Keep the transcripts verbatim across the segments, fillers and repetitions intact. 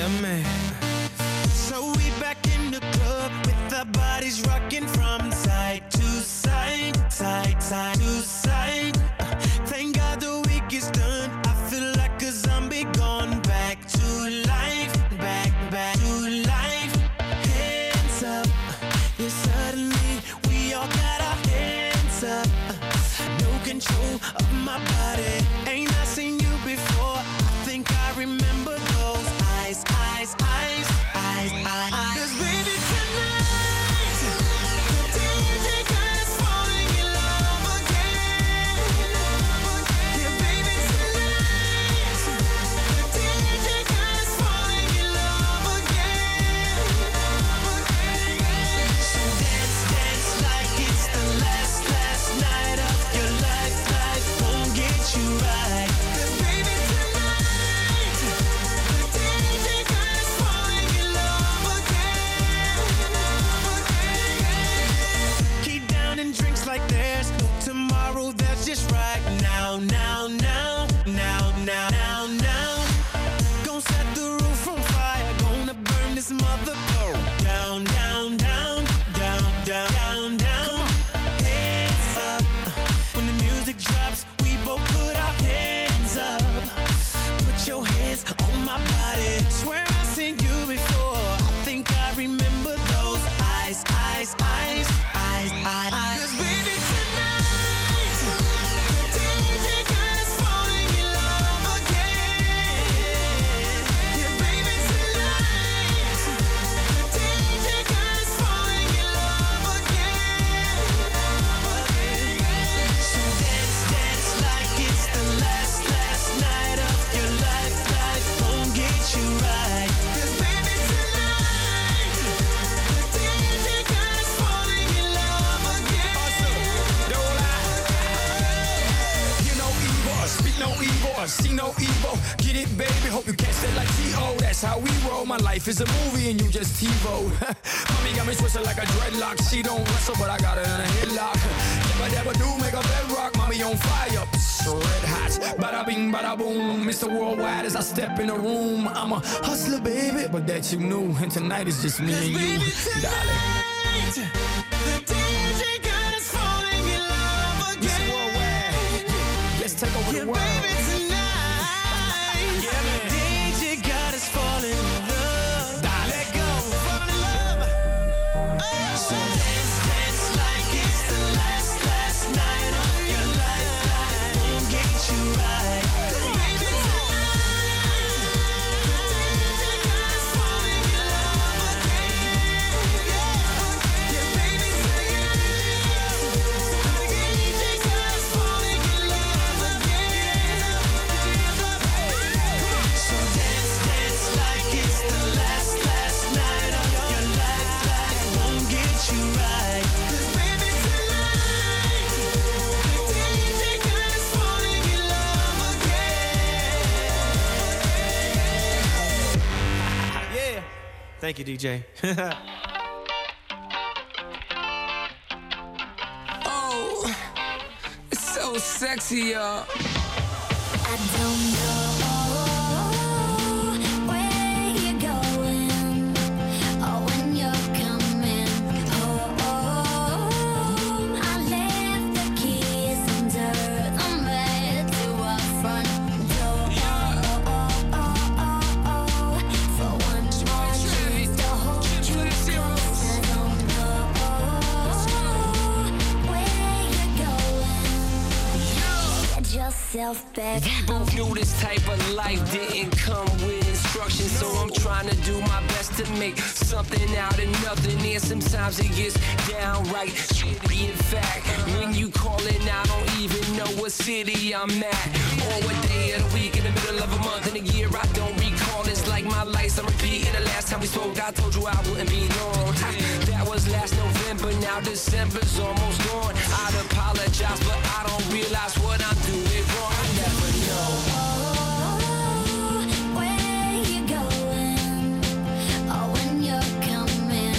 Yeah, man. So we back in the club with our bodies rocking from side to side, side, side to side. Uh, thank God the week is done. I feel like a zombie gone back to life, back, back to life. Hands up, yeah, suddenly we all got our hands up. Uh, no control of my body. Ain't I seen you before? I think I remember those eyes, eyes, eyes, eyes, eyes. Cause baby tonight, the D J got us falling in love again. Yeah, baby tonight, the D J got us falling in love again. So dance, dance like it's the last, last night of your life. Life won't get you right. Cause baby tonight, the D J got us falling in love again. Keep down and drinks like there's no tomorrow. That's just right now, now, now, now, now, now, now. Gonna set the roof on fire. Gonna burn this mother down, down, down, down, down, down, down. Hands up. When the music drops, we both put our hands up. Put your hands on my body. Swear I've seen you before. I think I remember those eyes, eyes, eyes, eyes, eyes. Cause baby tonight, the D J got us falling in love again. Yeah, baby tonight, the D J got us falling in love again. So dance, dance like it's the last, last night of your life. Life won't get you right. Cause baby tonight, the D J got us falling in love again. Don't lie. You know evil, speak no evil, see no evil. Get it, baby, hope you catch that like T O. That's how we roll. My life is a movie and you just TiVo. Mommy got me twisted like a dreadlock. She don't wrestle, but I got her in a headlock. Never, never do make a bedrock. Mommy on fire, psh, red hot. Bada bing, bada boom. Mister Worldwide as I step in the room. I'm a hustler, baby, but that you knew. And tonight is just me and you, Baby darling. tonight, the D J got us falling in love Mister again. Worldwide, yeah, let's take over Yeah, the world. baby tonight, the D J got us falling in love. Let go, fall in love. Oh. So dance, dance like it's the last, last night of your life. Life won't get you right. 'Cause baby tonight, the D J got us falling in love again. Yeah, baby tonight, the D J got us falling in love again. So dance, dance like it's the last, last night of your life. Life won't get you right. 'Cause baby tonight, the D J got us falling in love again. Yeah. Thank you, D J. Oh, it's so sexy, y'all. I don't know where you're going or when you're coming home. I left the keys under the bed to our front door. For one more chance to hold you close. I don't know where you're going. Get yourself back We both knew this type of life didn't come with instructions, so I'm trying to do my best to make something out of nothing. And sometimes it gets downright shitty. In fact, when you callin', I don't even know what city I'm at or what day of the week, in the middle of a month, in a year I don't recall. It's like my life's on repeat. And the last time we spoke, I told you I wouldn't be long. That was last November, now December's almost gone. I'd apologize, but I don't realize what I'm doing wrong. I never know. where you're going or when you're coming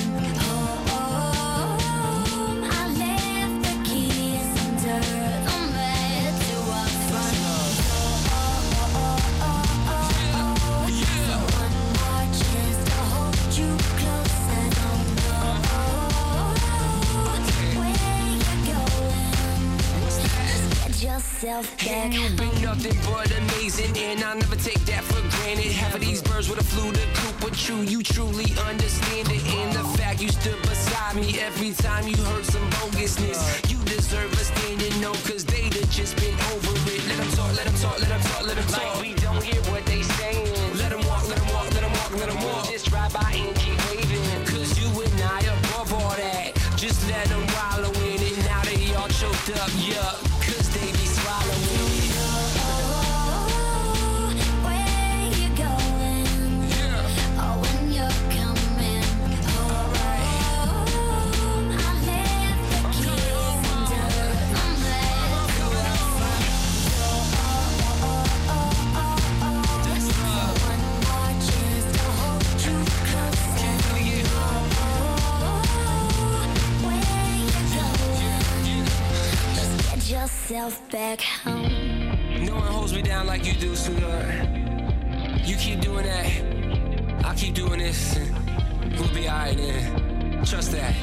home. I left the keys under the bed to our front door. For one more yourself back. And you've been nothing but amazing, and I'll never take that for granted. Half of these birds would have flew the coop, but true, you truly understand it. And the fact you stood beside me every time you heard some bogusness. You deserve a standing no, cause they'd have just been over it. Let them talk, let them talk, let them talk, let them talk. Like we don't hear what they saying. Let them walk, let them walk, let them walk, let them walk. Just ride by and keep waving, cause you and I above all that. Just let them wallow in it. Now they all choked up, yeah, cause they be swallowing it. Yourself back home. No one holds me down like you do, sweetheart. You keep doing that, I'll keep doing this, and we'll be alright then. Trust that.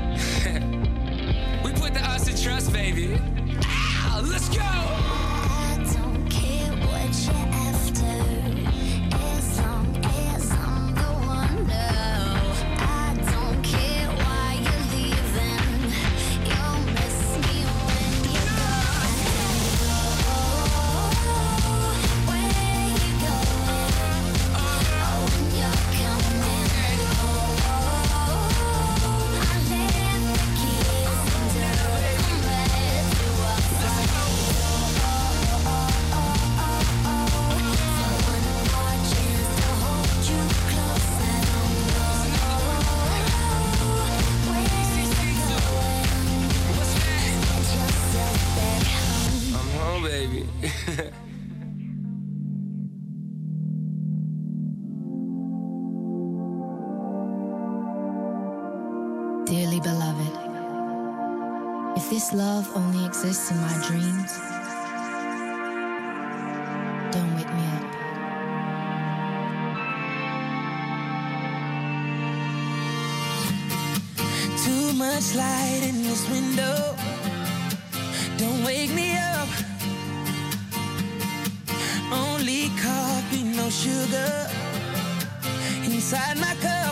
We put the us in trust, baby. Ow, let's go! I don't care what you're after, as long as I'm the one. No, I don't care why you're leaving. You'll miss me when you go. Where you going? Oh, when you're coming. Oh, I left the keys under the bed to walk. Someone watches to hold you close. I don't know where you're going. Get yourself back home. I'm home, baby. Dearly beloved, if this love only exists in my dreams, don't wake me up. Too much light in this window. Don't wake me up. Only coffee, no sugar inside my cup.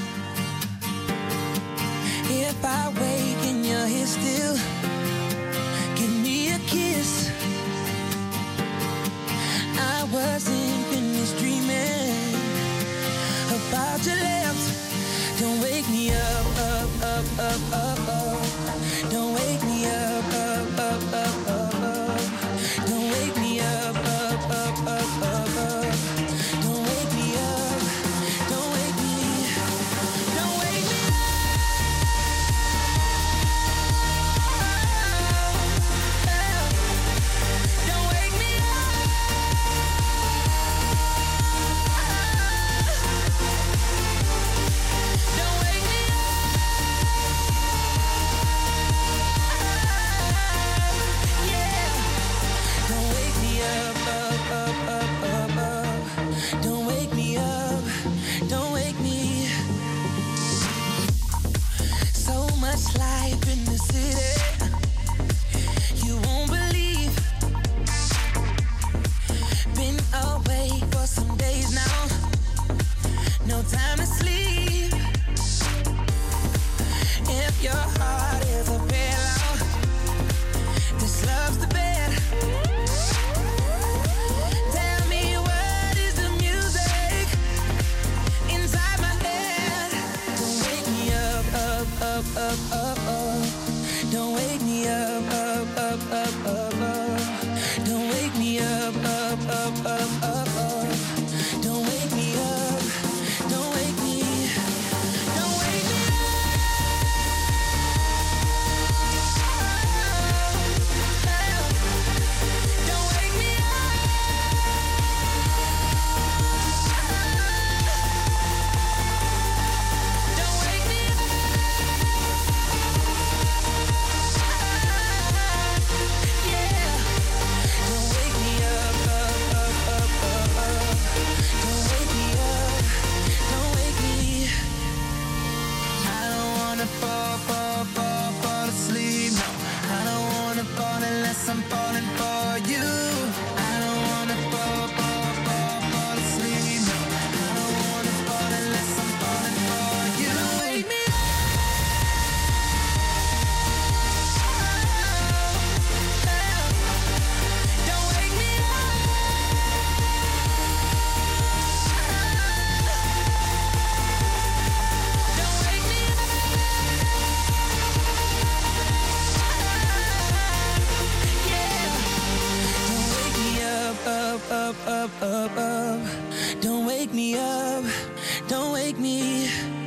If I wake and you're here still, give me a kiss. I wasn't finished dreaming about your lips. Don't wake me up, up, up, up, up, up. Don't wake me up, up, up, up, up, up. Don't wake me up, up, up, up, up, up. Don't wake me up. Don't wake me. Don't wake me up. Don't wake me up. Don't wake me up. Yeah. Don't wake me up, up, up, up, up, up. Don't wake me up. Don't wake me. So much life in the city, you won't believe. Been away for some days now, no time to sleep. If your heart is a pillow, this love's the bed. Tell me what is the music inside my head. Don't wake me up, up, up, up, up, up. Don't wake me up, up, up, up, up, up. Don't wake me up, up, up, up, up, up. Don't wake me up. Don't wake me. Don't wake me up. Don't wake me up. Don't wake me up. Yeah. Don't wake me up, up, up, up, up, up. Don't wake me up. Don't wake me. I don't wanna fall, fall, fall, fall asleep. No, I don't wanna fall unless I'm falling for up, up, up. Don't wake me up, don't wake me.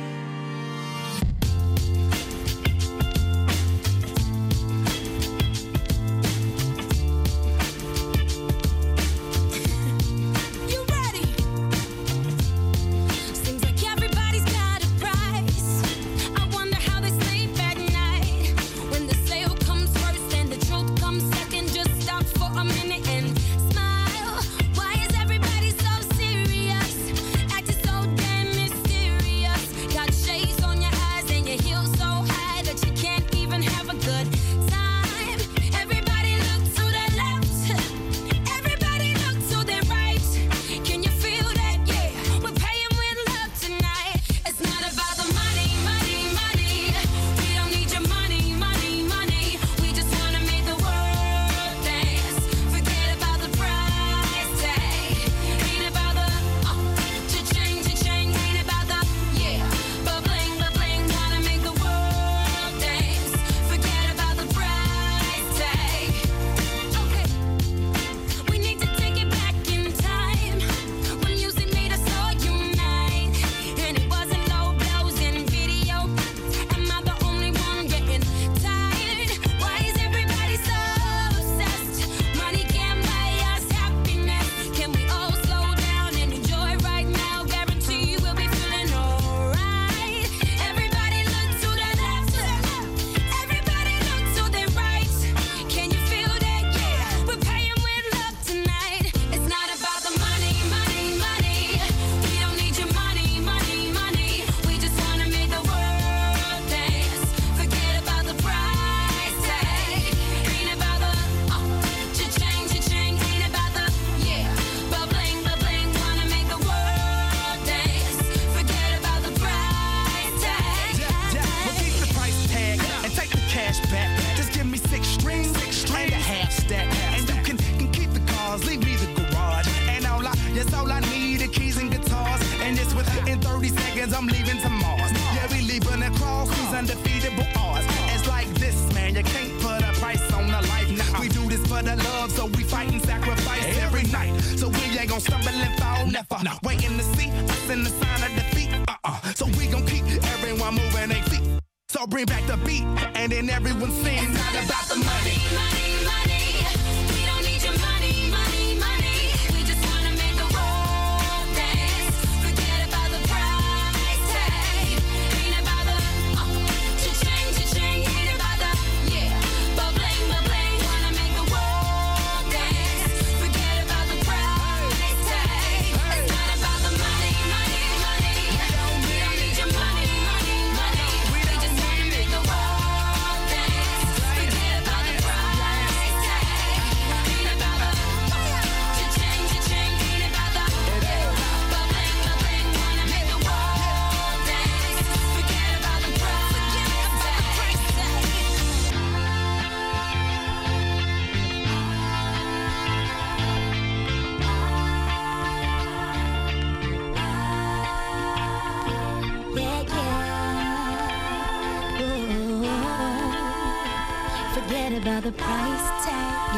The price tag.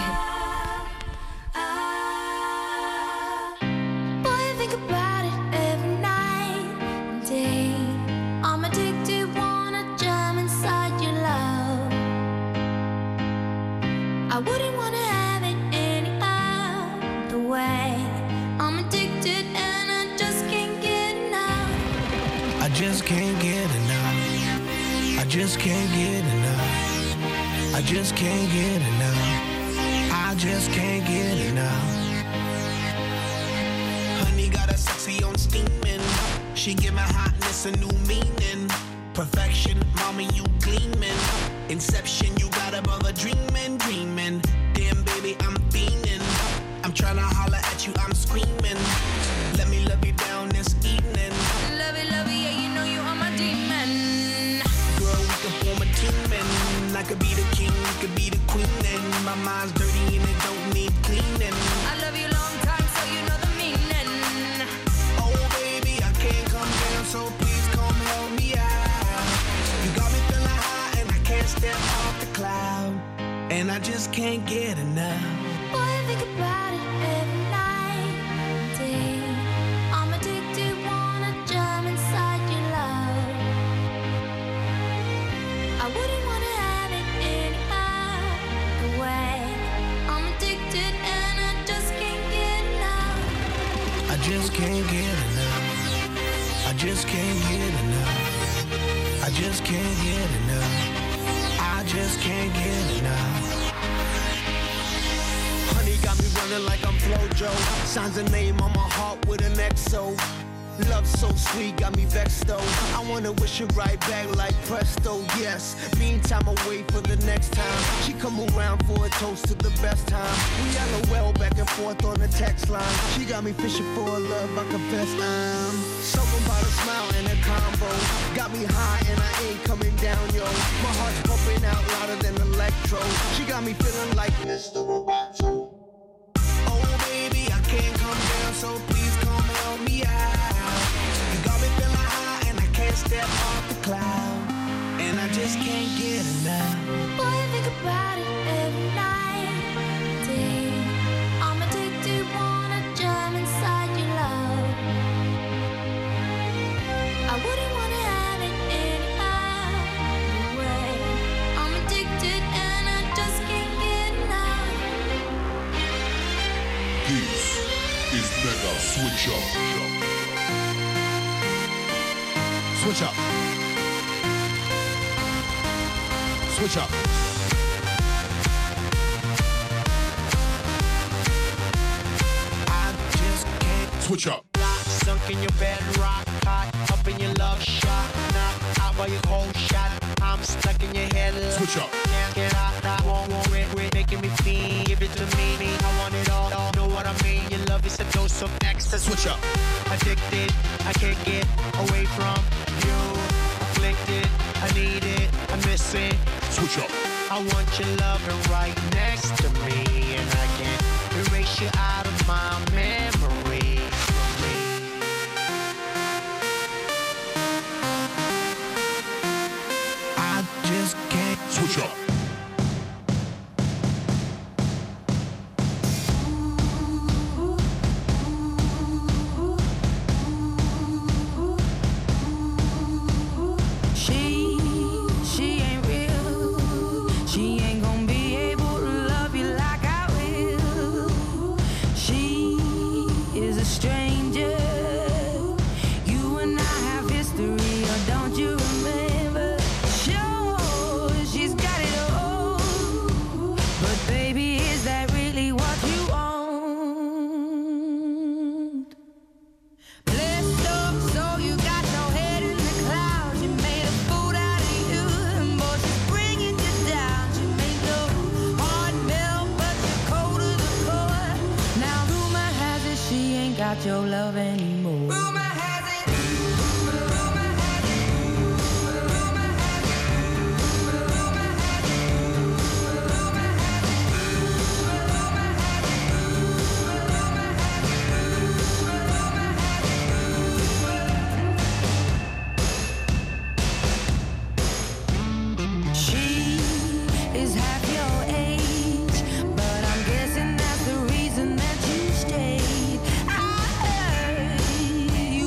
Boy, I think about it every night and day. I'm addicted, wanna jump inside your love. I wouldn't wanna have it any other way. I'm addicted and I just can't get enough. I just can't get enough. I just can't get enough. I just can't get enough. I just can't get enough. Honey got a sexy on steaming. She give my hotness a new meaning. Perfection, mama, you gleaming. Inception, you got a brother dreaming, dreaming. Damn, baby, I'm fiending. I'm tryna holler at you, I'm screaming. Let me love you down this evening. Love it, love it, yeah, you know you are my demon. Girl, we can form a team and I could be the king, you could be the queen. And my mind's dirty and it don't need cleaning. I love you long time, so you know the meaning. Oh, baby, I can't come down, so please come help me out. You got me feeling high and I can't step off the cloud. And I just can't get enough. Boy, I think about it every night just can't get enough. I just can't get enough. I just can't get enough. I just can't get enough. Honey got me running like I'm Flojo. Signs a name on my heart with an X O. Love so sweet, got me vexed though. I wanna wish it right back like presto, yes. Meantime, I wait for the next time. She come around for a toast to the best time. We LOL back and forth on the text line. She got me fishing for a love, I confess I'm something about a smile and a combo. Got me high and I ain't coming down, yo. My heart's pumping out louder than electro. She got me feeling like Mister Roboto. Oh baby, I can't come down, so please come help me out. You got me feeling high and I can't step off the cloud. And I just can't get enough. Boy, I think about it every night, day. I'm addicted, wanna jump inside your love. I wouldn't wanna have it any other way. I'm addicted and I just can't get enough. This is Mega Switch Up. Switch up. Switch up. I just can't. Switch up. Sunk in your bed, rock hot, up in your love shot. Knocked out by your cold shot. I'm stuck in your head. Switch up. Can't get out, I won't want it. Quit making me feel. Give it to me, me. I want it all. Know what I mean? Your love is a dose of ecstasy. Switch up. Addicted, I can't get away from you. Afflicted, I need it, I miss it. Switch up. I want your loving right next to me, and I can't erase you out of my memory. I just can't. Switch up. She, she ain't real. She ain't gonna be able to love you like I will. She is a stranger. You and I have history, or don't you remember? Sure, she's got it all. But baby, is that really what you want? Blessed up, so you got no head in the clouds. You made a fool out of you, and boy, she's bringing you down. She made your heart melt, but you're cold to the core. Now rumor has it she ain't got your love anymore. Rumor has it. Rumor has it. Rumor has it. Rumor has it. Rumor has it. Rumor has it. Rumor has it. She is half your age, but I'm guessing that's the reason that you stayed. I heard you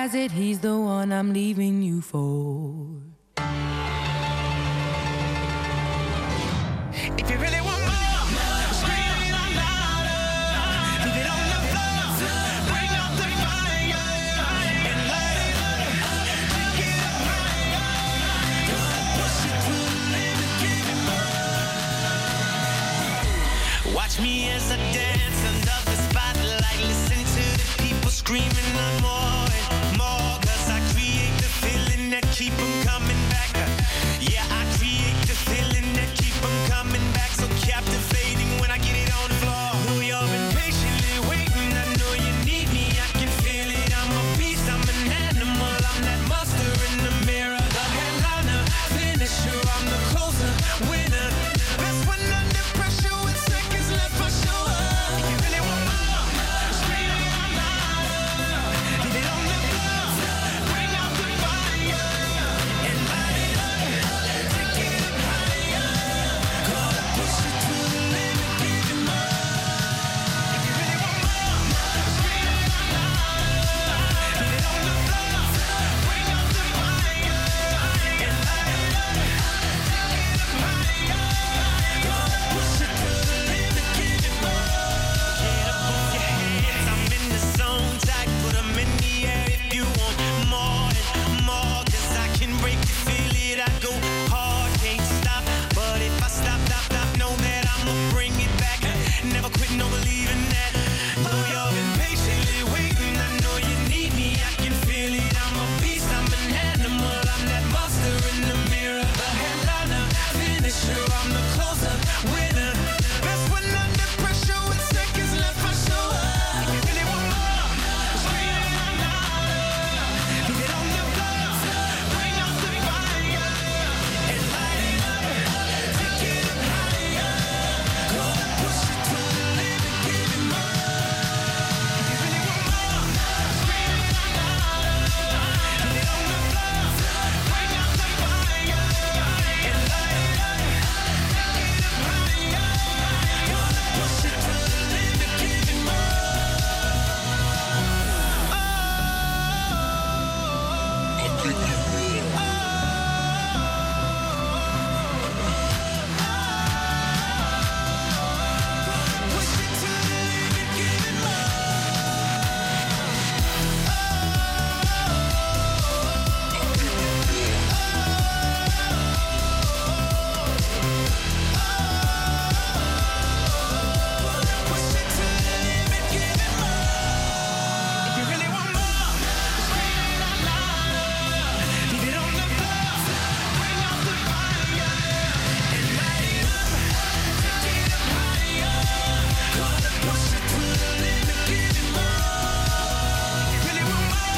has it he's the one I'm leaving you for. If you really want more, scream it out louder. Leave it on the floor, bring out the fire and light it up. Take it up higher, push it to the limit, give it more. Watch me as I dance under the spotlight. Listen to the people screaming the more.